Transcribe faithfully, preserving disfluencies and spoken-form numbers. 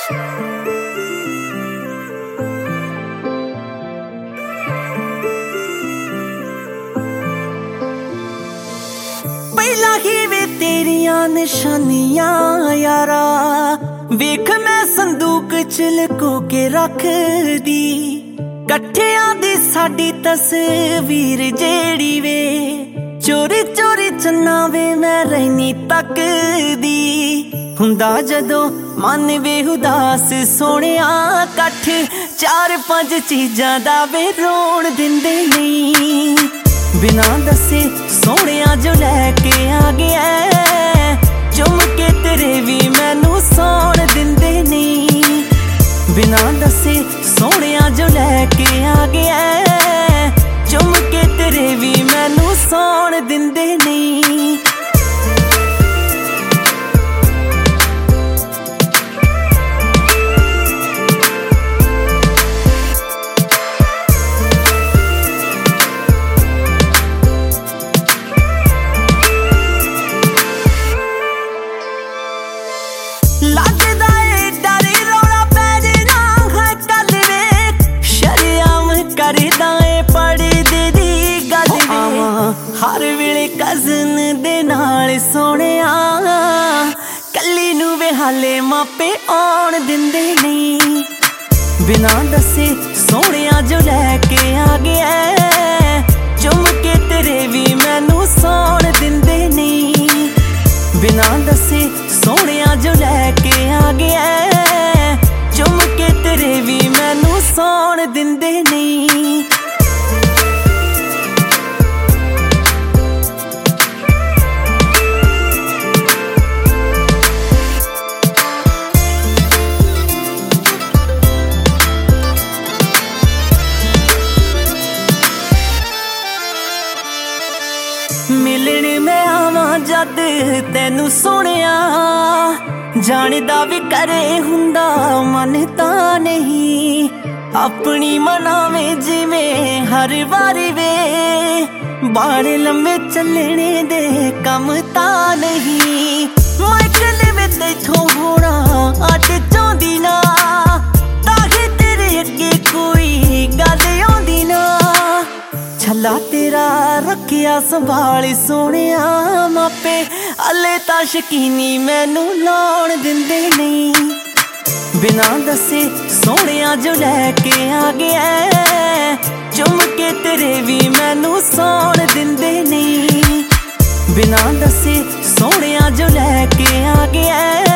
पहला ही वे तेरिया निशानियां यारा, वेख मैं संदूक च लुको के रख दी। कट्ठियां दी साडी तस्वीर जेड़ी वे, चोरी चोरी चन्ना वे मैं रहनी तकदी। हुंदा जदों मन वे उदास सोहणिया, कट्ठ चार पंज चीजां दा वे रोण दिंदे नहीं। बिना दसे सोहणिया जो लैके आ गया, चुम के तेरे भी मैनू सौण दिंदे नहीं। बिना दसे सोहणिया जो लैके आ गया, चुम के तेरे भी मैनू सौण दिंदे नहीं। लगदा ए डर रौला पै जाना है कल वे, शर्म करदा ए पड़ी दी गल वे। हर वेले कज़न दे नाल सोहणिया, कल्ली नू वे हाले मापे आउण दिंदे नहीं। बिना दसे सोहणिया जो लैके आ गया, चुम के तेरे भी मैनू सौण दिंदे नहीं। बिना दसे सोहणिया जो लैके आ गया, चुम के तेरे भी मैनू सौण दिंदे नहीं। मिलण मैं आवां जद तैनू सोहणिया, जाणदा भी करे हुंदा मन तां नहीं। अपनी मनावे जिवें हर वारी वे, बाल लम्मे चलने दे कम तां नहीं। मैं कल्ले वे तैथों होना अड चाहुंदी ना, तां तेरे अगे कोई गल आउंदी ना। छला तेरा रखिया संभाल सोहणिया, मापे हले तां शकीनी मैनू लाउण दिंदे नहीं। बिना दसे सोहणिया जो लैके आ गया, चुम के तेरे भी मैनू सौण दिंदे नहीं। बिना दसे सोहणिया जो लैके आ गया,